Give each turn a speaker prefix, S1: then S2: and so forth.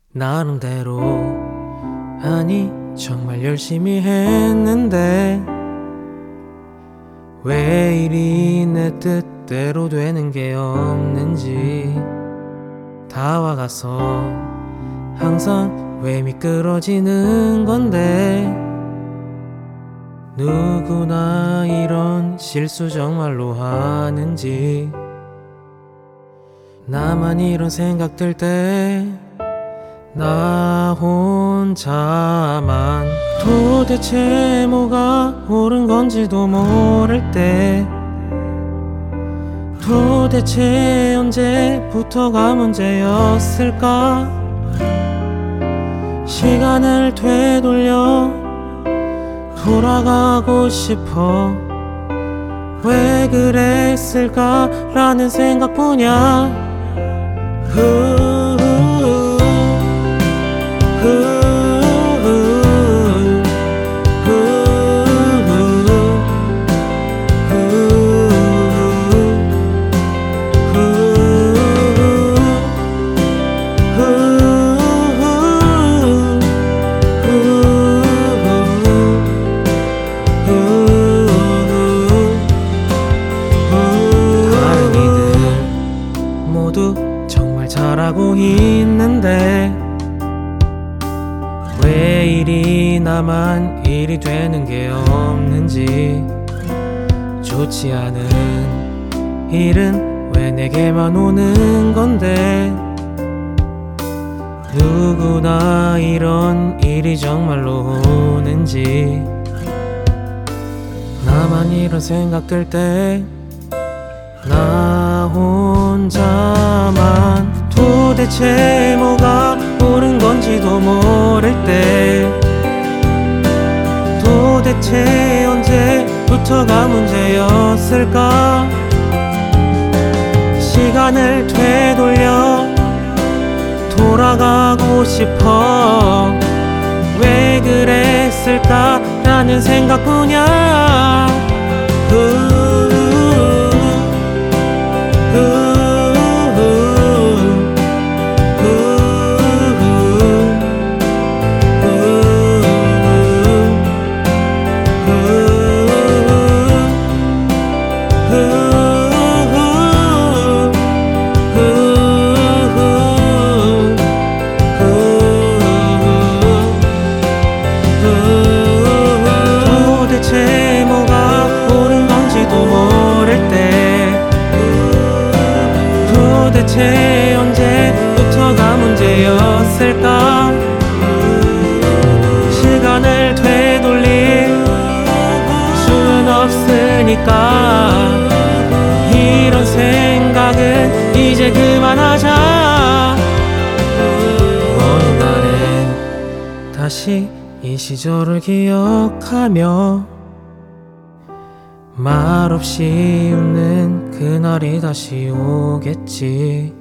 S1: 나름대로 아니 정말 열심히 했는데 왜 이리 내 뜻대로 되는 게 없는지 다와가서 항상 왜 미끄러지는 건데 누구나 이런 실수 정말로 하는지 나만 이런 생각 들 때 나 혼자만 도대체 뭐가 옳은 건지도 모를 때 도대체 언제부터가 문제였을까 시간을 되돌려 돌아가고 싶어 왜 그랬을까 라는 생각뿐이야 정말 잘하고 있는데 왜 이리 나만 일이 되는 게 없는지 좋지 않은 일은 왜 내게만 오는 건데 누구나 이런 일이 정말로 오는지 나만 이런 생각 들 때 나 혼자만 도대체 뭐가 옳은 건지도 모를 때 도대체 언제부터가 문제였을까 시간을 되돌려 돌아가고 싶어 왜 그랬을까 라는 생각뿐이야 도대체 뭐가 옳은 건지도 모를 때 도대체 언제부터가 문제였을까 시간을 되돌릴 수는 없으니까 이런 생각은 이제 그만하자 어느 날엔 다시 이 시절을 기억하며 말없이 웃는 그날이 다시 오겠지